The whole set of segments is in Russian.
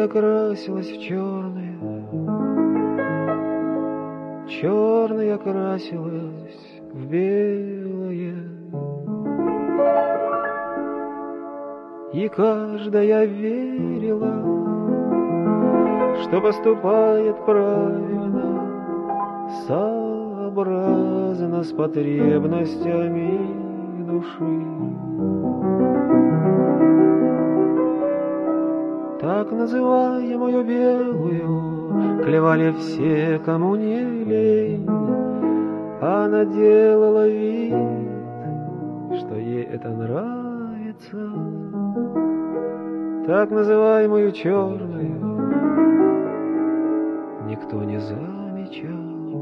белое окрасилось в черное, черное окрасилось в белое. И каждая верила, что поступает правильно, сообразно с потребностями души. Так называемую белую клевали все, кому не лень. Она делала вид, что ей это нравится. Так называемую черную никто не замечал.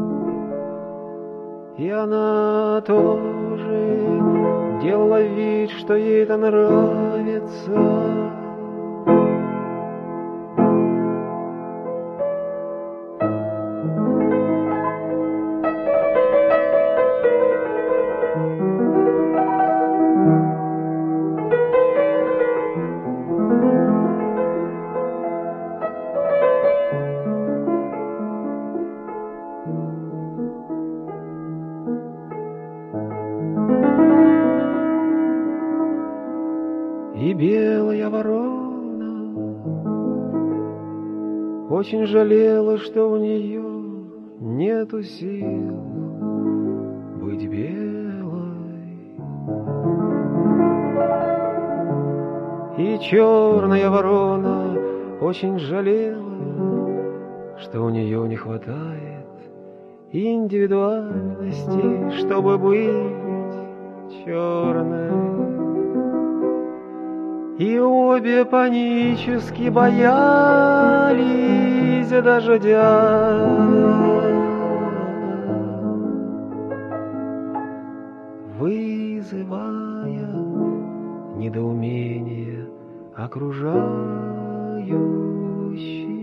И она тоже делала вид, что ей это нравится. И белая ворона очень жалела, что у нее нету сил быть белой. И черная ворона очень жалела, что у нее не хватает индивидуальности, чтобы быть черной. И обе панически боялись дождя, вызывая недоумение окружающих.